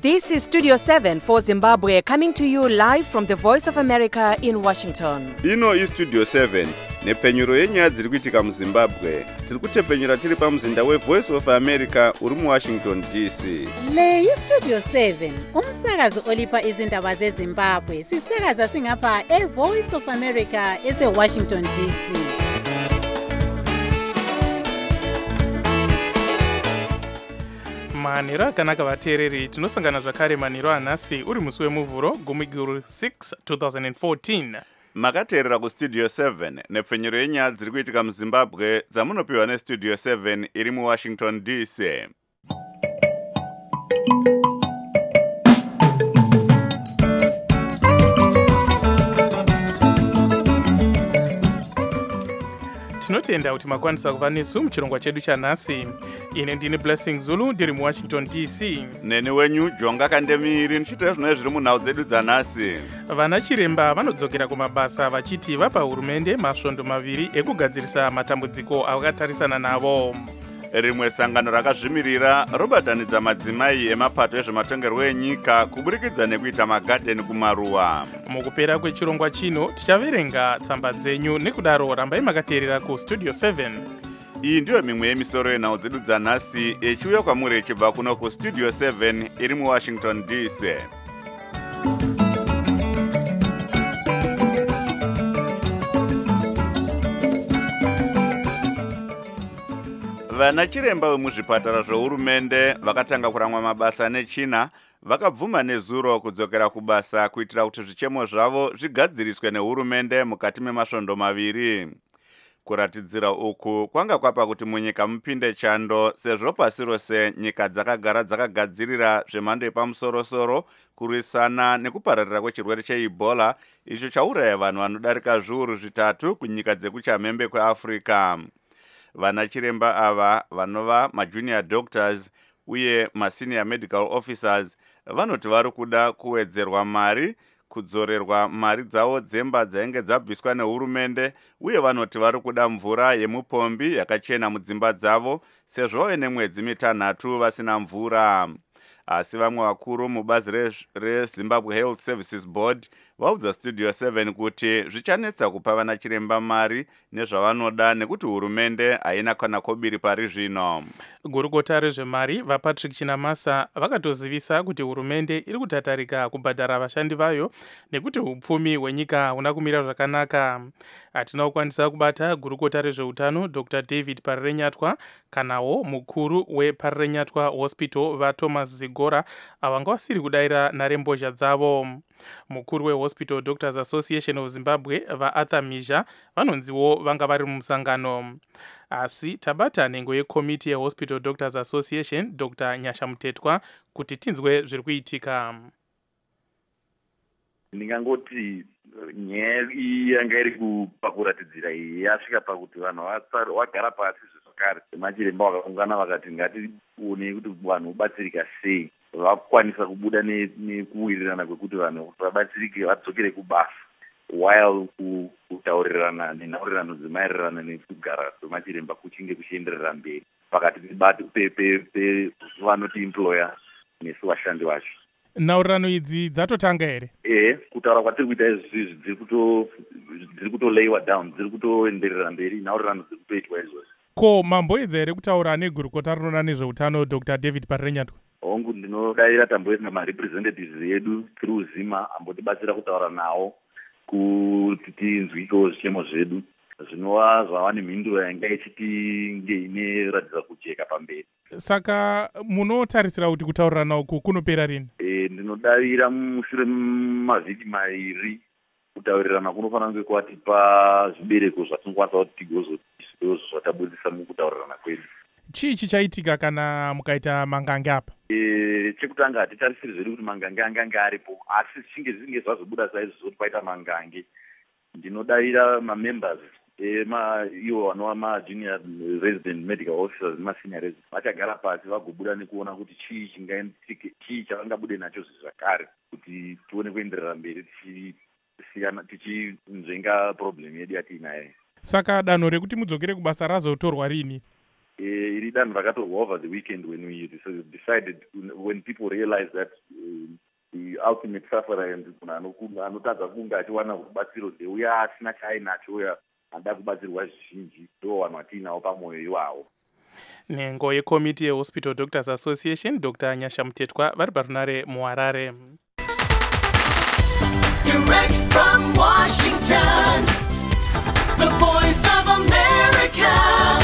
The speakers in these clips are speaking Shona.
This is Studio 7 for Zimbabwe, coming to you live from the Voice of America in Washington. Ino iStudio 7 nepfenyuro yenyaya dziri kuitika muZimbabwe. Tiri kutepfenyura tiri pamuzinda weVoice of America uri muWashington DC. Le iStudio 7 umsakazo olipa izindaba zeZimbabwe. Sisakaza singapha eVoice of America eseWashington DC. Manhero akanaka vateereri, tinosangana zvakare manhero anhasi uri musi wemuvhuro gumiguru 6 2014. Makateerera kuStudio 7 nepfenyuro yenyaya dziri kuitika muZimbabwe dzamunopiwa neStudio 7 iri muWashington DC. Tinotenda kuti makwanisa kuva nesu muchirongwa chedu chanhasi. Ine ndine Blessing Zulu ndiri muWashington DC. Neni wenyu Jonga Kandemiri ndichitaura zvinhu zviri munhau dzedu dzanhasi. Vana chiremba vanodzokera kumabasa vachiti vapa hurumende masvondo maviri ekugadzirisa matambudziko avakatarisana navo. Rimwe sangano rakazvimirira robatanidza madzimai emapato ezvematongerwo enyika kuburikidza nekuita magadheni kumaruwa. Mukupera kwechirongwa chino tichaverenga tsamba dzenyu, nekudaro rambai makateerera kuStudio 7. Iyi ndiyo mimwe yemisoro yenhau dzedu dzanhasi ichiuya kwamuri ichibva kuno kuStudio 7 iri muWashington DC. Vana chiremba vemuzvipatara zvehurumende vakatanga kuramwa mabasa nechina vakabvuma nezuro kudzokera kubasa kuitira kuti zvichemo zvavo zvigadziriswe nehurumende mukati memasvondo maviri. Kuratidzira uku kwanga kwapa kuti munyika mupinde chando, sezvo pasi rose nyika dzakagara dzakagadzirira zvemhando yepamusoro-soro kurwisana nekupararira kwechirwere cheEbola, icho chauraya vanhu vanodarika zviuru zvitatu kunyika dzekuchamhembe kweAfrica. Vana chiremba ava vanova majunior doctors uye masenior medical officers vanoti vari kuda kuwedzerwa mari, kudzorerwa mari dzavo dzemba dzainge dzabviswa nehurumende, uye vanoti vari kuda mvura yemupombi yakachena mudzimba dzavo sezvo vave nemwedzi mitanhatu vasina mvura. Asi vamwe vakuru mubazi reZimbabwe Health Services Board vaudza Studio 7 kuti zvichanetsa kupa vana chiremba mari nezvavanoda nekuti hurumende haina kana kobiri pari zvino. Gurukota rezvemari vaPatrick Chinamasa vakatozivisa kuti hurumende iri kutatarika kubhadhara vashandi vayo nekuti upfumi hwenyika huna kumira zvakanaka. Hatina kukwanisa kubata gurukota rezveutano Dr. David Parirenyatwa kanawo mukuru weParirenyatwa Hospital vaThomas Zigora avanga vasiri kudaira nharembozha dzavo. Mukuru weHospital Doctors Association of Zimbabwe vaArthur Mhizha vanonziwo vanga vari mumusangano. Asi tabata nhengo yekomiti yeHospital Doctors Association Dr. Nyasha Mutetwa kuti tinzwe zviri kuitika. Ndingangoti nyaya iyi yanga iri pakuratidzira iyi yasvika pakuti vanhu vagara pasi zvakare. Machiremba vakaungana vakati ngatione kuti vanhu vobatsirika sei, vakwanisa kubuda nekuwirirana kwekuti vanhu vabatsirike vadzokere kubasa, while kutaurirana nenhaurirano dzemaererano nekugara kwemachiremba kuchinge kuchienderera mberi pakati pevanoti employer nesu vashandi vacho. Nhaurirano idzi dzatotanga here? Kutaura kwatiri kuita izvizvi dziri kutoleiwa down, dziri kutoenderera mberi, nhaurirano dziri kutoitwa izvozvo. Ko mamboedza here kutaura negurukota rinoona nezveutano Dr. David Parirenyatwa? Hongu ndinodavira tamboedza marepresentatives edu through Zima ambotibatsira kutaura nawo kuti tinzwikewo zvichemo zvedu zvinova zvava nemhinduro yanga ichitinge ineratidza kujeka pamberi. Saka munotarisira kuti kutaurirana uku kunopera rini? Ndinodavira mushure mavhiki mairi kutaurirana kunofanira kunge kwatipa zvibereko zvatinokwanisa kuti tigozozvatabudzisa mukutaurirana kwedu. Chii chichaitika kana mukaita mangange apa? Chekutanga hatitarisiri zvedu kuti mangange angange aripo, asi zvinge zvazobuda saizvozvo kuti paita mangange. Ndinodavira mamembers ivo vanova majunior resident medical officers nemasenior resident vachagara pasi vagobuda nekuona kuti chii chavangabude nacho zvakare kuti tione kuenderera mberi tichinzvenga problem yedu yatiinayo. Saka danho rekuti mudzokere kubasa razotorwa rini? iri danho rakatorwa over the weekend when we decided, when people realized that the ultimate sufferer and anotadza kunge achiwana rubatsiro ndeuya asina chaainacho, uya anoda kubatsirwa zvizhinji, ndo vanhu vatiinawo pamwoyo iwawo. Nhengo yekomiti yeHospital Doctors Association, Dr. Nyasha Mutetwa, vari parunare muHarare. Direct from Washington, the voice of America,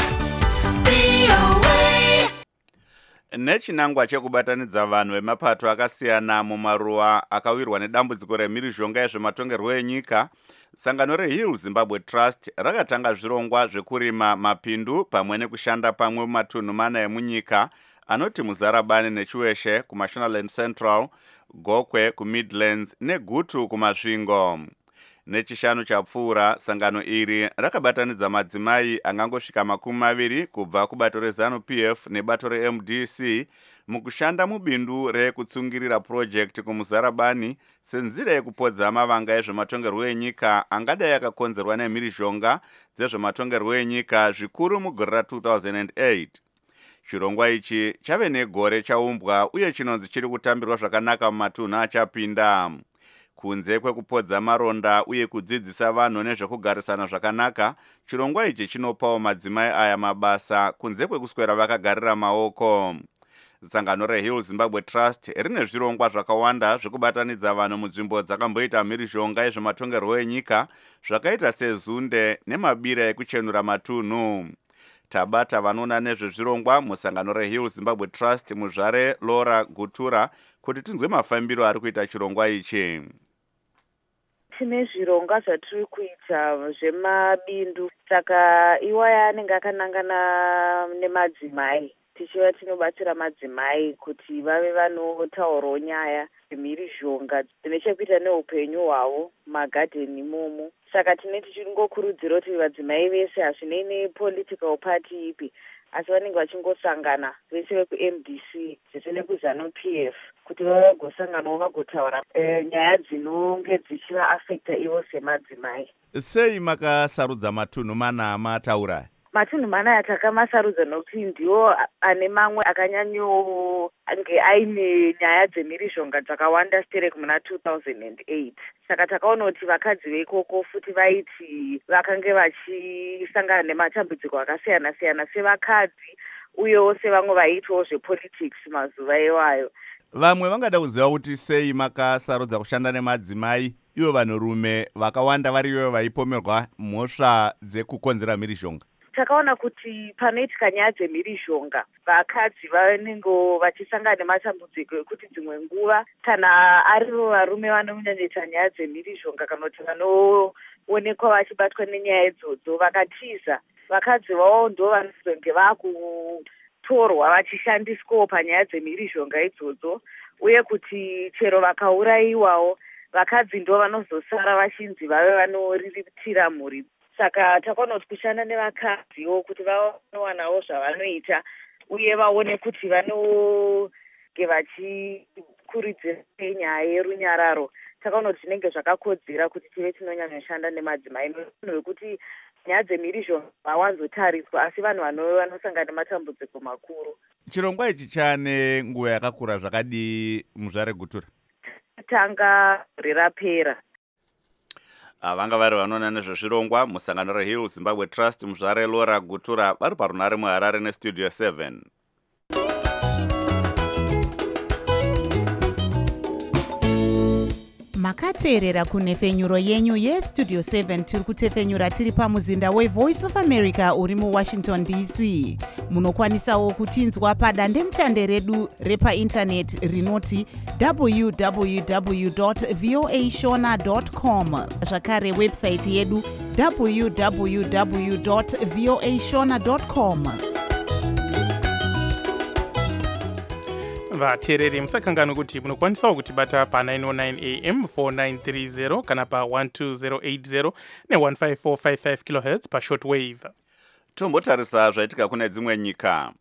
VOA. Nechinangwa chekubatanidza vanhu vemapato akasiyana mumaruwa akawirwa nedambudziko remhirizhonga yezvematongerwo enyika, sangano reHill Zimbabwe Trust rakatanga zvirongwa zvekurima mapindu pamwe nekushanda pamwe mumatunhu 4 emunyika anoti Muzarabani neChiweshe kuMashonaland Central, Gokwe kuMidlands neGutu kumasvingo. Nechishanu chapfuura, sangano iri rakabatanidza madzimai angangosvika 20 kubva kubato reZANU-PF nebato reMDC mukushanda mubindu rekutsungirira project kuMuzarabani senzira yekupodza mavanga ezvematongerwo enyika angadai yakakonzerwa nemhirizhonga dzezvematongerwo enyika zvikuru mugore ra2008. Chirongwa ichi chave negore chaumbwa uye chinonzi chiri kutambirwa zvakanaka mumatunhu achapinda. Kunze kwekupodza maronda uye kudzidzisa vanhu nezvekugarisana zvakanaka, chirongwa ichi chinopawo madzimai aya mabasa kunze kwekuswera vakagarira maoko. Sangano reHill Zimbabwe Trust rine zvirongwa zvakawanda zvekubatanidza vanhu munzvimbo dzakamboita mhirizhonga yezvematongerwo enyika zvakaita sezunde nemabira ekuchenura matunhu. Tabata vanoona nezvezvirongwa musangano reHill Zimbabwe Trust muzvare Laura Gutura kuti tinzwe mafambiro ari kuita chirongwa ichi. Tine zvirongwa zvatiri kuita zvemabindu, saka iwaya anenge akanangana nemadzimai, tichiva tinobatsira madzimai kuti vave vanotaurawo nyaya dzemhirizhonga dzine chekuita neupenyu hwavo magadheni imomo. Saka tine tichingokurudzira kuti vadzimai vese hazvinei nepolitical party ipi, asi vanenge vachingosangana vese vekuMDC zvese nekuzANU-PF kuti vagosanganawo vagotaura nyaya dzinonge dzichivaafekta ivo semadzimai. Sei makasarudza matunhu 4 amataura? Matunhu 4 atakamasarudza nokuti ndiwo ane mamwe akanyanyonge aine nyaya dzemhirizhonga dzakawanda stere kumuna 2008. Saka takaona kuti vakadzi veikoko futi vaiti vakange vachisangana nematambudziko akasiyana-siyana sevakadzi uyewo sevamwe vaiitawo zvepolitics mazuva iwayo. Vamwe vangada kuziva kuti sei makasarudza kushanda nemadzimai ivo vanhurume vakawanda variyo vaipomerwa mhosva dzekukonzera mhirizhonga. Takaona kuti panoitika nyaya dzemhirizhonga vakadzi vanenge vachisangana nematambudziko ekuti dzimwe nguva kana arivo varume vanonyanyoita nyaya dzemhirizhonga kana kuti vanoonekwa vachibatwa nenyaya idzodzo vakatiza, vakadzi vavo ndo vanozonge vakutorwa vachishandiswawo panyaya dzemhirizhonga idzodzo, uye kuti chero vakaurayiwawo vakadzi ndo vanozosara vachinzi vave vanoriritira mhuri. Saka takaona kuti kushanda nevakadziwo kuti vanowanawo zvavanoita uye vaone kuti vanonge vachikurudzira nyaya yerunyararo. Takaona kuti zvinenge zvakakodzera kuti tive tinonyanyoshanda nemadzimai nevanhu vekuti nyaya dzemhirizhonga hawanzotariswa asi vanhu vanosangana nematambudziko makuru. Chirongwa ichi chane nguva yakakura zvakadii muzvare Gutura? Tanga rirapera. Vanga vari vanoona nezvezvirongwa musangano reHill Zimbabwe Trust muzvare Laura Gutura vari parunare muHarare neStudio 7. Makateerera kunhefenyuro yenyu yeStudio 7 tiri kutefenyura tiri pamuzinda weVoice of America uri muWashington DC. Munokwanisawo kutinzwa padandemutande redu repaindaneti rinoti www.voashona.com, zvakare website yedu www.voashona.com. vateereri musakanganwa kuti munokwanisawo kutibata pa909 am 4930 kana pa12080 ne15455 kHz pashortwave. Tombotarisa zvaitika kune dzimwe nyika.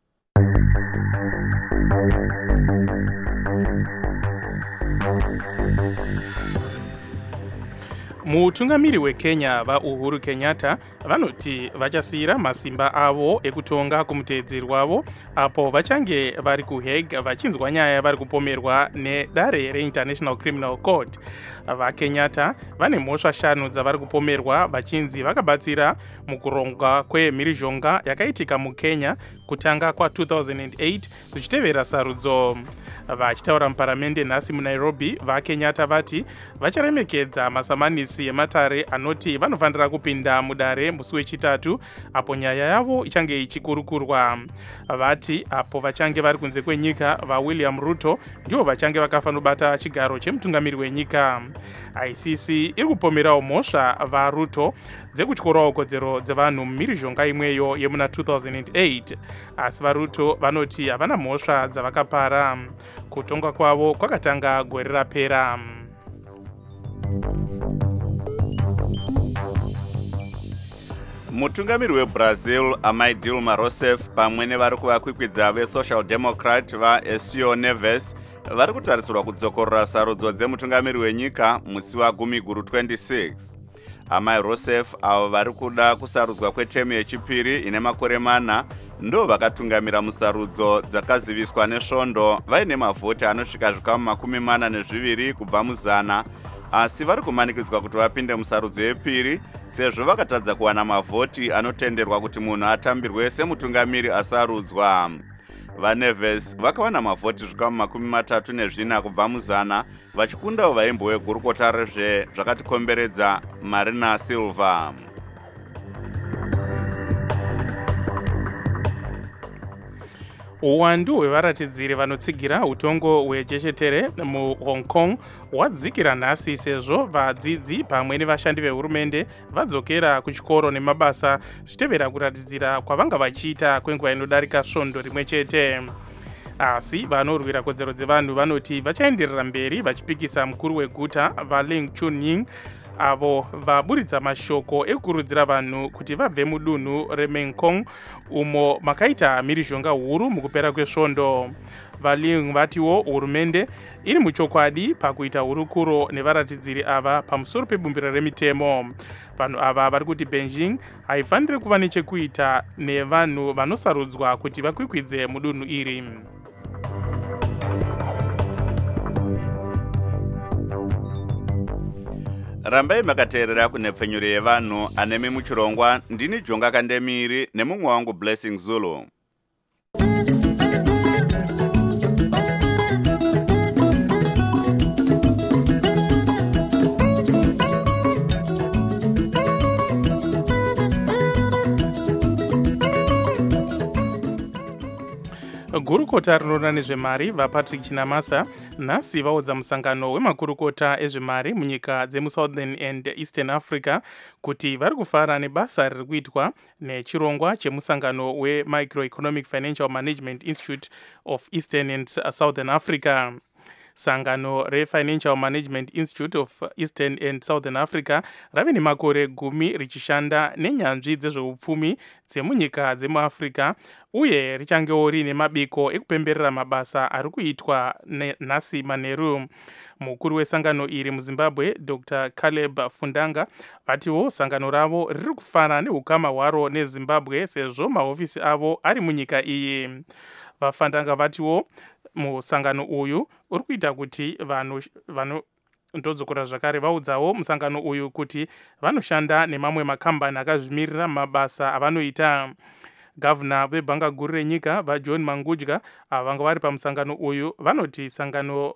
Mutungamiri weKenya vaUhuru Kenyatta vanoti vachasiyira masimba avo ekutonga kumuteedzeri wavo apo vachange vari kuHague vachinzwa nyaya vari kupomerwa nedare reInternational Criminal Court. VaKenyatta vane mhosva 5 dzavari kupomerwa vachinzi vakabatsira mukurongwa kwemhirizhonga yakaitika muKenya kutanga kwa2008 zvichitevera sarudzo. Vachitaura muparamende nhasi muNairobi, vaKenyatta vati vacharemekedza masamanisi ematare anoti vanofanira kupinda mudare musi wechitatu apo nyaya yavo ichange ichikurukurwa. Vati apo vachange vari kunze kwenyika vaWilliam Ruto ndivo vachange vakafanira kubata chigaro chemutungamiri wenyika. ICC iri kupomerawo mhosva vaRuto dzekutyorawo kodzero dzevanhu mumhirizhonga imweyo yemuna 2008, asi vaRuto vanoti havana mhosva dzavakapara. Kutonga kwavo kwakatanga gore rapera. Mutungamiri weBrazil Amai Dilma Rousseff pamwe nevari kuvakwikwidza veSocial Democrat vaEsio Neves vari kutarisirwa kudzokorora sarudzo dzemutungamiri wenyika musi waGumiguru 26. Amai Rousseff avo vari kuda kusarudzwa kwetemu yechipiri ine makore 4 ndo vakatungamira musarudzo dzakaziviswa nesvondo vaine mavhoti anosvika zvikamu 42 kubva muzana, asi vari kumanikidzwa kuti vapinde musarudzo yepiri sezvo vakatadza kuwana mavhoti anotenderwa kuti munhu atambirwe semutungamiri asarudzwa. VaNeves vakawana mavhoti zvikamu 34 kubva muzana vachikundawo vaimbo wegurukota rezvakatikomberedza Marina Silva. Uwandu hwevaratidziri vanotsigira utongo hwejechetere muHong Kong hwadzikira nhasi sezvo vadzidzi pamwe nevashandi vehurumende vadzokera kuchikoro nemabasa zvichitevera kuratidzira kwavanga vachiita kwenguva inodarika svondo rimwe chete. Asi vanorwira kodzero dzevanhu vanoti vachaenderera mberi vachipikisa mukuru weguta vaLing Chunying avo vaburitsa mashoko ekukurudzira vanhu kuti vabve mudunhu reMekong umo makaita mhirizhonga huru mukupera kwesvondo. VaLing vatiwo hurumende iri muchokwadi pakuita hurukuro nevaratidziri ava pamusoro pebumbiro remitemo. Vanhu ava vari kuti Beijing haifaniri kuva nechekuita nevanhu vanosarudzwa kuti vakwikwidze mudunhu iri. Rambai makateerera kunhepfenyuro yevanhu anemi muchirongwa. Ndini Jonga Kandemiri nemumwe wangu Blessing Zulu. Gurukota rinoona nezvemari vaPatrick Chinamasa nhasi vaudza musangano wemakurukota ezvemari munyika dzemuSouthern and Eastern Africa kuti vari kufara nebasa riri kuitwa nechirongwa chemusangano weMicroeconomic Financial Management Institute of Eastern and Southern Africa. Sangano reFinancial Management Institute of Eastern and Southern Africa rave nemakore 10 richishanda nenyanzvi dzezveupfumi dzemunyika dzemuAfrica uye richangewo rine mabiko ekupemberera mabasa ari kuitwa nhasi manheru. Mukuru wesangano iri muZimbabwe Dr. Caleb Fundanga vatiwo sangano ravo riri kufana neukama hwaro neZimbabwe sezvo mahofisi avo ari munyika iyi. VaFundanga vatiwo musangano uyu uri kuita kuti vanhu ndodzokora zvakare vaudzawo musangano uyu kuti vanoshanda nemamwe makambani akazvimirira mabasa avanoita. Gavana vebhanga guru renyika vaJohn Mangudya vanga vari pamusangano uyu vanoti sangano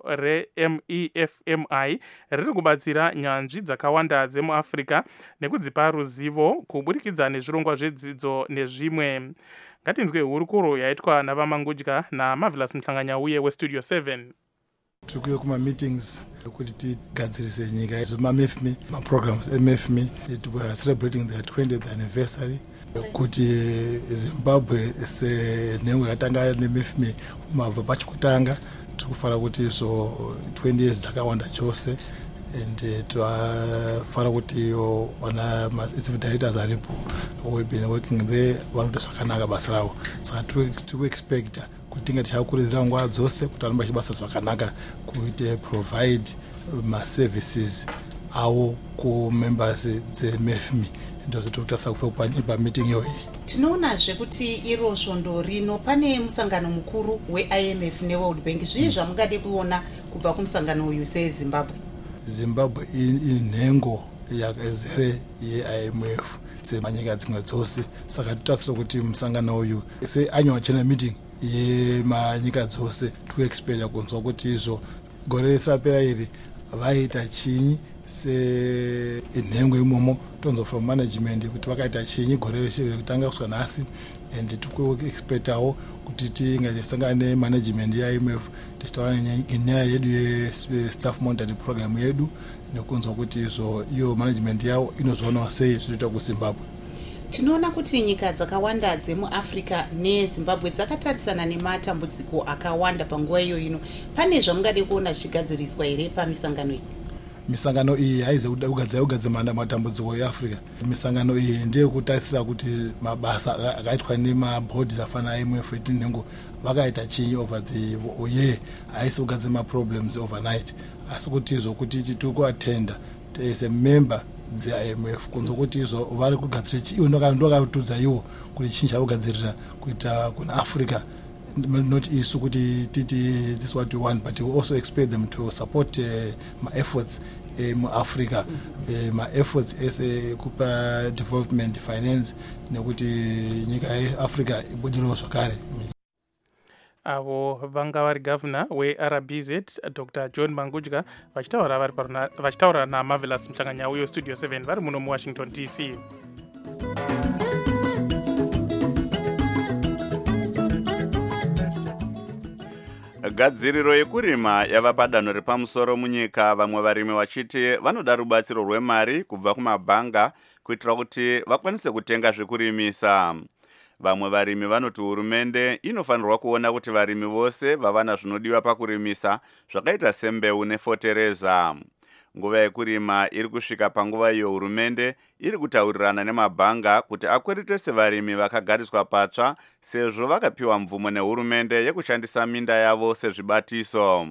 reMEFMI riri kubatsira nyanzvi dzakawanda dzemuAfrica nekudzipa ruzivo kuburikidza nezvirongwa zvedzidzo nezvimwe. Ngatinzwe hurukuro yaitwa navaMangudya naMarvelous Mhlanganyauye weStudio 7. Tikuye kuma-meetings kuti tigadzirise nyika zvemamFMI, ma-programs eMFMI. We are celebrating the 20th anniversary kuti Zimbabwe senhengo yakatanga neMFMI kumabva pachikutanga. Tikufara kuti so 20 years dzakawanda chose and twafara kuti wana ma-executive directors aripo we've been working there vari kuita zvakanaka basa ravo, saka tikuexpecta kuti tinge tichakurudzira nguva dzose kuti vanenge vachibasa zvakanaka kuite provide ma-services avo kumembers dzemefmi ndozvoti kutasa kufa pameeting iyoyi. Tinoonazve kuti iro svondo rino pane musangano mukuru weIMF neWorld Bank. Zvii zvamungade kuona kubva kumusangano uyu seZimbabwe? Zimbabwe inhengo yakazere yeIMF semanyika dzimwe dzose, saka totarisira kuti musangano uyu seannual general meeting yemanyika dzose tikuexpecta kunzwa kuti izvo gore risapera iri vaita chinyi senhengo imomo, tonzwa from management kuti vakaita chinyi gore reshe kutanga kusva nhasi, and tikuexpectawo kuti tingasangana nemanagement yeIMF tichitaura nenyaya yedu yestaff monitoring program yedu nekunzwa kuti izvo iyo management yavo inozoonawo sei zvinoita kuZimbabwe. Tinoona kuti nyika dzakawanda dzemuAfrica neZimbabwe dzakatarisana nematambudziko akawanda panguva iyo ino. Pane zvamungade kuona zvichigadziriswa here pamisangano iyi? Misangano iyi haize kugadzira matambudziko eAfrica. Misangano iyi ndeyekutarisa kuti mabasa akaitwa nemabhodhi afana IMF etinhengo vakaita chinyi over the year, haisi kugadzira maproblems overnight, asi kuti izvo kuti tiri kuatenda as a member dzeIMF kunzwa kuti izvo vari kugadzira iwo ndokatudza iwo kuti chinyi chavogadzirira kuita kuna Africa, not isu kuti titi this is what we want, but we also expect them to support my efforts muAfrica, my efforts as kupa development finance nekuti nyika yeAfrica ibudirewo zvakare. Avo vanga vari governor weRBZ Dr. John Mangudya vachitaura naMarvelous Mchanganya uyo Studio 7 vari muno muWashington DC. Gadziriro yekurima yava padanho repamusoro munyika, vamwe varimi vachiti vanoda rubatsiro rwemari kubva kumabhanga kuitira kuti vakwanise kutenga zvekurimisa. Vamwe varimi vanoti hurumende inofanirwa kuona kuti varimi vose vavana zvinodiwa pakurimisa zvakaita sembeu nefotereza. Nguva yekurima iri kusvika panguva iyo hurumende iri kutaurirana nemabhanga kuti akweretese varimi vakagariswa patsva sezvo vakapiwa mvumo nehurumende yekushandisa minda yavo sezvibatiso.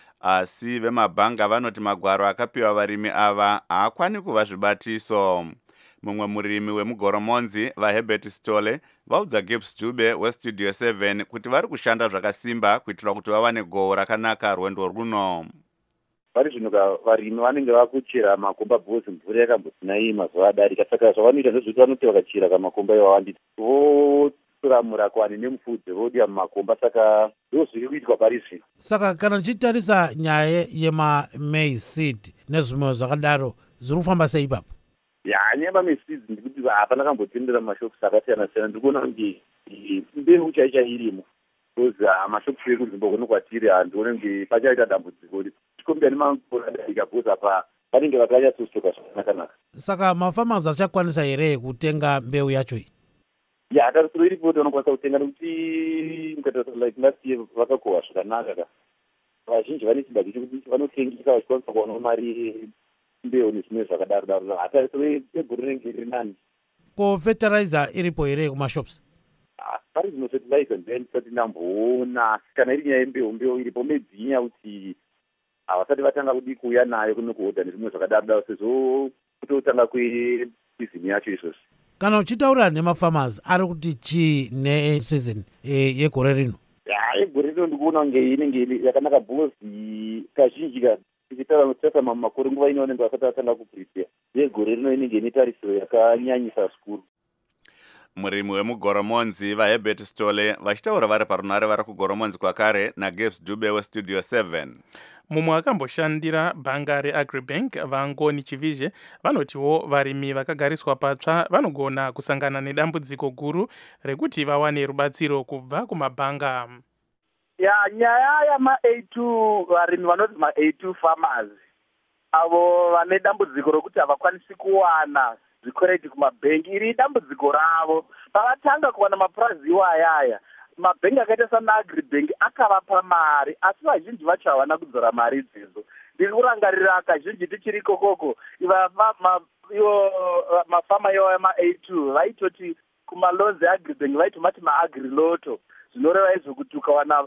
Asi vemabhanga vanoti magwaro akapiwa varimi ava haakwani kuva zvibatiso. Mumwe murimi wemugoromonzi vaHerbert Stole vaudza Gibbs Dube weStudio 7 kuti vari kushanda zvakasimba kuitira kuti vawane gohwo rakanaka rwendo runo. Vari zvino varimi vanenge vakuchera makomba bhozi mvura yakambotsinai mazuva adarika, saka zvavanoita ndezvekuti vanoti vakachera kamakomba ivavanditi voturamura kwani nemufudze vodya mumakomba, saka ndozviri kuitwa pari zvino. Saka kana tichitarisa nyaya yemamaize seed nezvimwe zvakadaro zviri kufamba sei ipapo? Nyaya yemamaize seeds ndikuti hapana kambotendera mumashopusi akasiyana siyana. Ndikuona kuti mbeu chaicha irimo, because mashopusi ekuZimbabwe nokwatiri handione kuti pachaita dambudziko tikombia nemakore adarika, because apa vanenge vakanyatsostoka zvakanaka. Saka mafarmers achakwanisa here kutenga mbeu yacho iyi? Tarisiro iripo kuti vanokwanisa kutenga nekuti mukatarisa like last year vakakohwa zvakanaka. Vazhinji vane chiba chekuti vanotengesa vachikwanisa kuwana mari mbeu nezvimwe zvakadaro. Tarisiro yegore rinenge riri nani. Ko fertilizer iripo here kumashops? Pari zvino fertilizer ndisati ndamboona, kana iri nyaya yembeu iripo maybe inyaya kuti havasati vatanga kudi kuuya nayo kunokuhodha nezvimwe zvakadaro sezvo kutotanga kwesizini yacho izvozvo. Kana uchitaura nemafarmers ari kuti chii nesizini yegore rino? Yegore rino ndikuona kunge inenge yakanaka, bhozi kazhinji tichitaura makore nguva ino vanenge vasati vatanga kuprepare. Yegore rino inenge netarisiro yakanyanyisa zvikuru. Murimi wemugoromonzi vaHerbert Stole vachitaura vari parunare vari kugoromonzi kwakare naGibbs Dube weStudio 7. Mumwe akamboshandira bhanga reAgribank Vangoni Chivizhe vanotiwo varimi vakagariswa patsva vanogona kusangana nedambudziko guru rekuti vawane rubatsiro kubva kumabhanga. Nyaya yama-A2 varimi vanoti ma-A2 farmers avo vane dambudziko rokuti havakwanisi kuwana zvikwereti kumabhengi, iri dambudziko ravo. Pavatanga kuwana mapurazi iwo ayaya, mabhengi akaita sanaAgribank akavapa mari, asi vazhinji vacho havana kudzora mari idzodzo. Ndiri kurangarira kazhinji tichiri kokoko ivo mafama iwo ema-A2 vaitoti kumaloans eAgribank vaitomati maagriloto, zvinoreva izvo kuti ukawana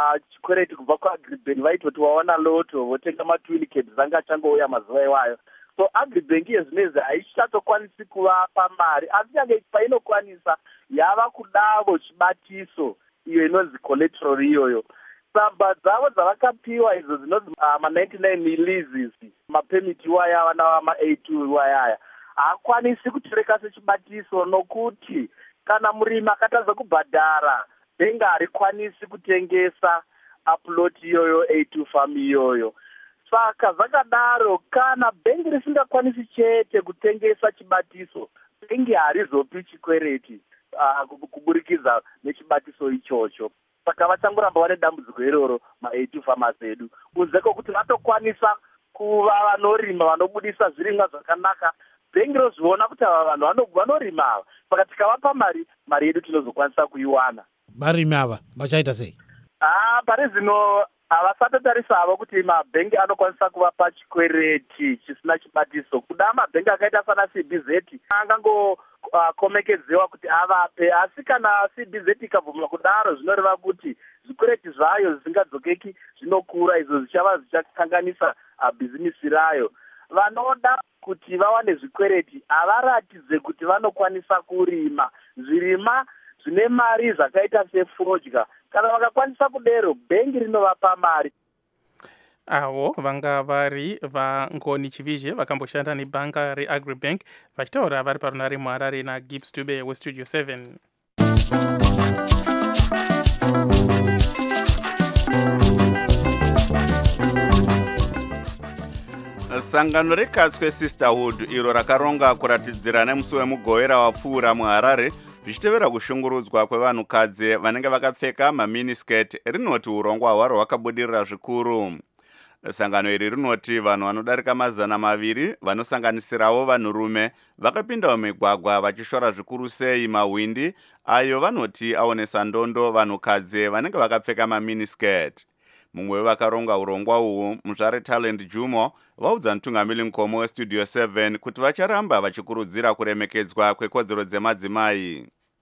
chikwereti kubva kuAgribank vaitoti wawana loto votenga matwin cabs anga achangouya mazuva iwayo. so agribank yezvinezvi haichatokwanisi kuvapa mari, asi nyange painokwanisa yava kudavo chibatiso iyo inonzi collateral iyoyo. Tsamba dzavo dzavakapiwa idzo dzinonzi ma99 leases, mapemiti iwaya vana ma82 iwayaya, haakwanisi kutoreka sechibatiso nokuti kana murimi akatadza kubhadhara bhengi harikwanisi kutengesa aploti iyoyo 82 farm iyoyo. Saka zvakadaro kana bhengi risingakwanisi chete kutengesa chibatiso, bhengi harizopi chikwereti kuburikidza nechibatiso ichocho. Saka vachangoramba vane dambudziko iroro ma82 farmers edu, kunze kwokuti vatokwanisa kuva vanorima vanobudisa zvirimwa zvakanaka. Bhengi rozviona kuti ava vanhu vanorima ava, saka tikavapa mari yedu tinozokwanisa kuiwana. Varimi ava vachaita sei? Pari zvino havasatotarisa avo kuti mabhengi anokwanisa kuvapa chikwereti chisina chibatiso. Kuda mabhengi akaita sana CBZ angangokomekedzewa kuti avape, asi kana CBZ ikabvumira kudaro zvinoreva kuti zvikwereti zvayo zvisingadzokeki zvinokura, izvo zvichava zvichakanganisa bhizinisi rayo. Vanoda kuti vawane zvikwereti havaratidze kuti vanokwanisa kurima zvirima zvine mari zvakaita sefodya. Kana vakakwanisa kudero, bhengi rinovapa mari. Avo vanga vari vaNgoni Chivizhe vakamboshanda nebhanga reAgribank vachitaura vari parunare muHarare naGibbs Dube weStudio 7. Sangano reKatswe Sisterhood iro rakaronga kuratidzira nemusi wemugowera wapfuura muHarare zvichitevera kushungurudzwa kwevanhukadzi vanenge vakapfeka maminiskirt rinoti urongwa hwaro hwakabudirira zvikuru. Sangano iri rinoti vanhu vanodarika 200 vanosanganisirawo vanhurume vakapinda mumigwagwa vachishora zvikuru sei mawindi ayo vanoti aonesa ndondo vanhukadzi vanenge vakapfeka maminiskirt. Mumwe wevakaronga urongwa uhu, Muzvare Talent Jumo, vaudza mutungamiri mukoma weStudio 7 kuti vacharamba vachikurudzira kuremekedzwa kwekodzero dzemadzimai.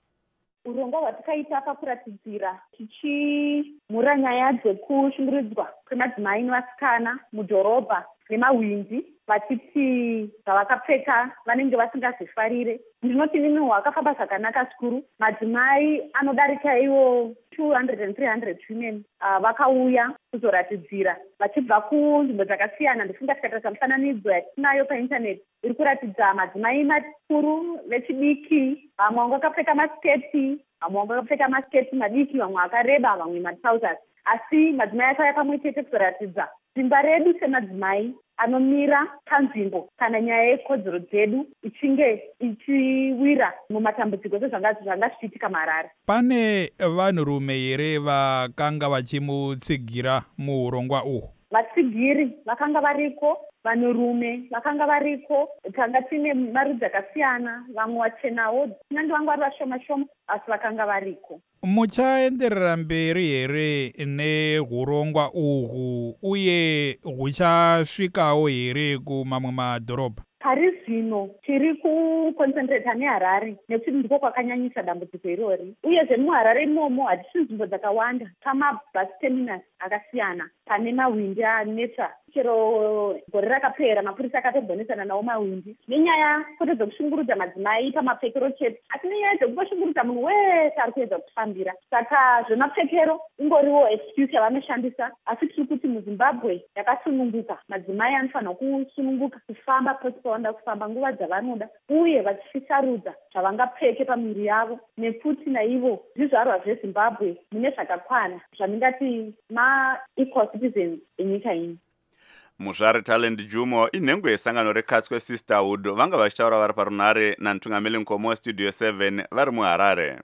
Urongwa hwatakaita pakuratidzira tichimhura nyaya dzekushungurudzwa kwemadzimai nevasikana mudhorobha nemahwindi, vachiti zvavakapfeka vanenge vasingazifarire. Ndinoti nini hwakafamba zvakanaka zvikuru. Madzimai anodarika iwo 200 and 300 women vakauya kuzoratidzira vachibva kunzvimbo dzakasiyana. Ndifunga tikatarisa mifananidzo yatinayo paintaneti iri kuratidza madzimai makuru vechidiki, vamwe vanga vakapfeka masiketi, vamwe vanga vakapfeka masiketi madiki, vamwe akareba, vamwe matrousers. Asi madzimai akauya pamwe chete kuzoratidza simba redu semadzimai anomira panzvimbo kana nyaya yekodzero dzedu ichinge ichiwira mumatambudziko sezvanga zvichiitika muHarare. Pane vanhurume here vakanga vachimutsigira muurongwa uhu? Vatsigiri vakanga variko, vanhurume vakanga variko, tanga tine marudzi akasiyana, vamwe vachenawo, kunyange vanga vari vashoma shoma, asi vakanga variko. Muchaenderera mberi here neurongwa uhu uye huchasvikawo here kumamwe madhorobha? Pari zvino tiri kuconcentrata neHarare nekuti ndiko kwakanyanyisa dambudziko irori. Uyezve muHarare imomo hatisi nzvimbo dzakawanda pamabus terminus akasiyana pane mawindi anetsa. Chero gore rakapera mapurisa akatogonesana nawo mawindi nenyaya kwete dzekushungurudza madzimai pamapfekero chete, asi nenyaya dzekushungurudza munhu wese ari kuedza kufambira. Saka zvemapfekero ingoriwo excuse yavanoshandisa, asi tiri kuti muZimbabwe yakasununguka, madzimai anofanira kusununguka kufamba pose pavanoda kufamba nguva dzavanoda, uye vachisarudza zvavangapfeke pamiviri yavo, nekuti naivo zvizvarwa zveZimbabwe mune zvakakwana zvandingati ma-equal citizens enyika ino. Muzvare Talent Jumo inhengo yesangano reKatswe Sisterhood vanga vachitaura vari parunare namutungamiri mukoma weStudio 7 vari muHarare.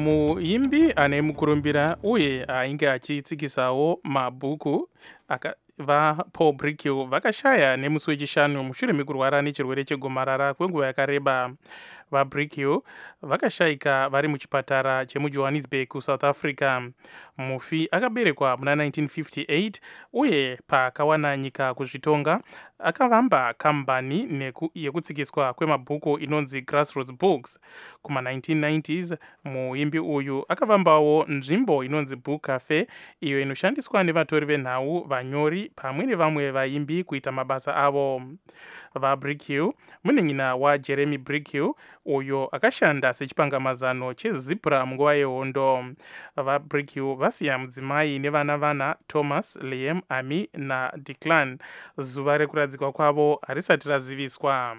Muimbi ane mukurumbira uye ainge achitsikisawo mabhuku vaPaul Brickhill vakashaya nemusi wechishanu mushure mekurwara nechirwere chegomarara kwenguva yakareba. VaBrickhill vakashayika vari muchipatara chemuJohannesburg kuSouth Africa. Mufi akaberekwa muna 1958 uye paakawana nyika kuzvitonga akavamba kambani yekutsikiswa kwemabhuku inonzi Grassroots Books. Kuma 1990s muimbi uyu akavambawo nzvimbo inonzi Book Cafe iyo inoshandiswa nevatori venhau, vanyori pamwe nevamwe vaimbi kuita mabasa avo. VaBrickhill munen'ina waJeremy Brickhill uyo akashanda sechipangamazano cheZipra munguva yehondo. VaBrickhill vasiya mudzimai nevana Thomas, Liam, Amy naDeclan. Zuva rekuradzikwa kwavo harisati raziviswa.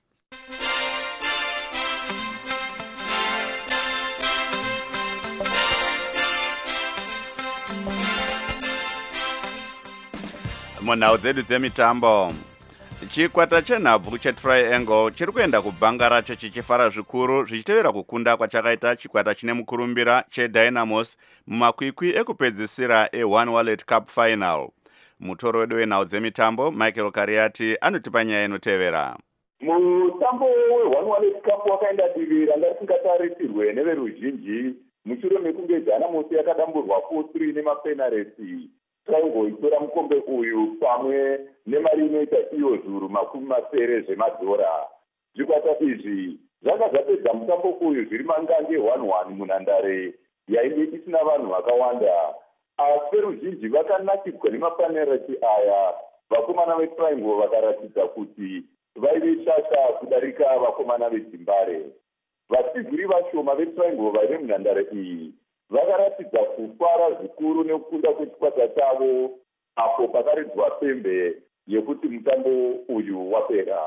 Munhau dzedu dzemitambo, chikwata chenhabvu cheTriangle chiri kuenda kubhanga racho chichifara zvikuru zvichitevera kukunda kwachakaita chikwata chine mukurumbira cheDynamos mumakwikwi ekupedzisira e1 Wallet Cup Final. Mutoro wedu wenhau dzemitambo Michael Kariati anotipa nyaya inotevera. Mutambo we1 Wallet Cup wakaenda divi ranga risingatarisirwe neveruzhinji mushure mekunge Dynamos yakadamburwa 4-3 nemapenalty. Triangle itora mukombe uyu pamwe nemari inoita iyo zviuru makumi masere zvemadhora. Zvikwata izvi zvanga zvapedza mutambo uyu zviri mangange 1-1 munhandare yainge isina vanhu vakawanda. Asi veruzhinji vakanakirwa nemapenalty aya. Vakomana veTriangle vakaratidza kuti vaive shasha kudarika vakomana veZimbabwe. Vasigiri vashoma veTriangle vaive munhandare iyi vakaratidza kufara zvikuru nekukunda kwechikwata chavo apo pakaridzwa pembe yekuti mutambo uyu wapera.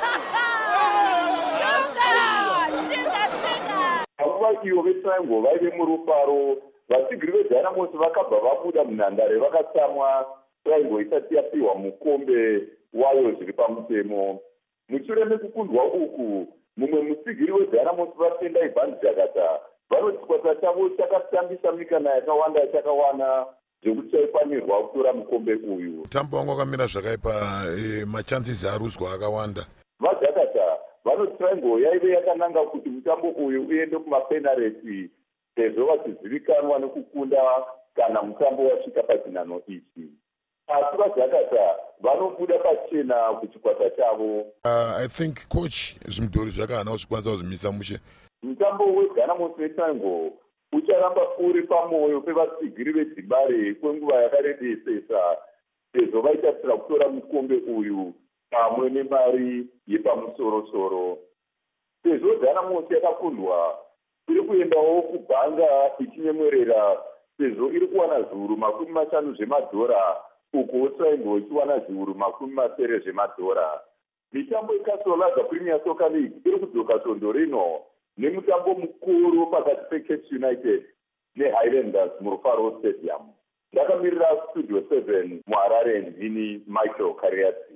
Panguva iyo veTriangle vaive murufaro. Vasigiri veDynamos vakabva vabuda munhandare vakatsamwa Triangle isati yapiwa mukombe wayo zviri pamutemo. Mushure mekukundwa uku mumwe musigiri weDynamos vatendai Bhandjakata vanoti chikwata chavo chakatambisa mikana yakawanda chakawana zvekuti chaifanirwa kutora mukombe uyu. Mutambo wangu wakamira zvakaipa, machances aruzwa akawanda. Bhandjakata vanoti Triangle yaive yakananga kuti mutambo uyu uende kumapenalty sezvo vachizivikanwa nekukunda kana mutambo wasvika pachinhano ichi. Asi Bhandjakata vanobuda pachena kuchikwata chavo. I think coach zvimudhori zvakahana kuzvikwanisa kuzvimisa mushe. Mutambo weDynamos neTriangle ucharamba uri pamoyo pevasigiri veZimbabwe kwenguva yakarebesesa sezvo vaitasira kutora mukombe uyu pamwe nemari yepamusoro-soro. Sezvo Dynamos yakakundwa iri kuendawo kubhanga ichinyemwerera sezvo iri kuwana zviuru makumi mashanu zvemadhora uko Triangle ichiwana zviuru makumi masere zvemadhora. Mitambo ikaSolaga Premier Soccer League iri kudzoka svondo rino nemutambo mukuru pakati peCape United neHighlanders murufaro Stadium. Ndakamirira Studio 7 muHarare ndini Michael Kariati.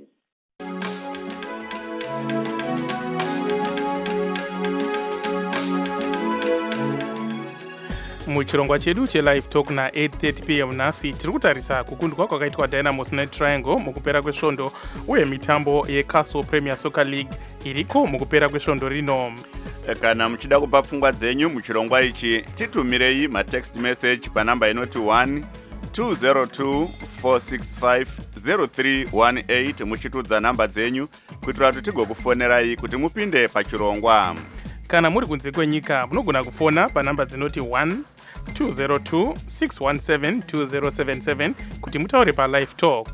Muchirongwa chedu chelive talk na8:30 p.m. nhasi tiri kutarisa kukundwa kwakaitwa Dynamos neTriangle mukupera kwesvondo uye mitambo yeCastle Premier Soccer League iriko mukupera kwesvondo rino. Kana muchida kupa pfungwa dzenyu muchirongwa ichi titumirei matext message panamba inoti 1-202-465-0318 muchitudza namba dzenyu kuitira kuti tigokufonerai kuti mupinde pachirongwa. Kana muri kunze kwenyika munogona kufona panamba dzinoti 1-202-617-2077 kuti mutaure palive talk.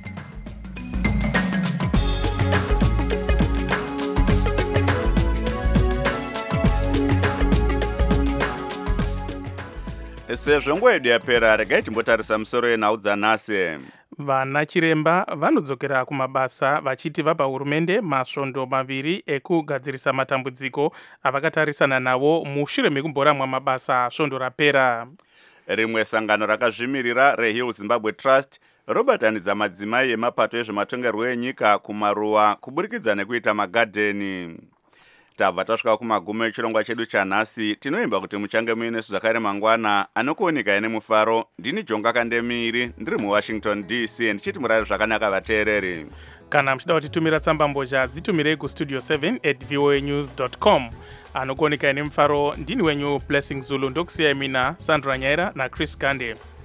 Sezvo nguva yedu yapera, regai timbotarisa musoro yenhau dzanhasi. Vana chiremba vanodzokera kumabasa vachiti vapa hurumende masvondo maviri ekugadzirisa matambudziko avakatarisana nawo mushure mekumboramwa mabasa svondo rapera. Rimwe sangano rakazvimirira reHill Zimbabwe Trust robatanidza madzimai emapato ezvematongerwo enyika kumaruwa kuburikidza nekuita magadheni. tabva tasvika kumagumo echirongwa chedu chanhasi. Tinoimba kuti muchange muinesu zvakare mangwana anokuoneka ine mufaro. Ndini Jonga Kandemiri ndiri muWashington DC ndichiti murare zvakanaka vateereri. Kana muchida kutitumira tsamba mbozha dzitumirei kustudio 7@voanews.com. Anokuoneka ine mufaro ndini wenyu Blessing Zulu, ndokusiyai mina Sandra Nyaira naChris Kande.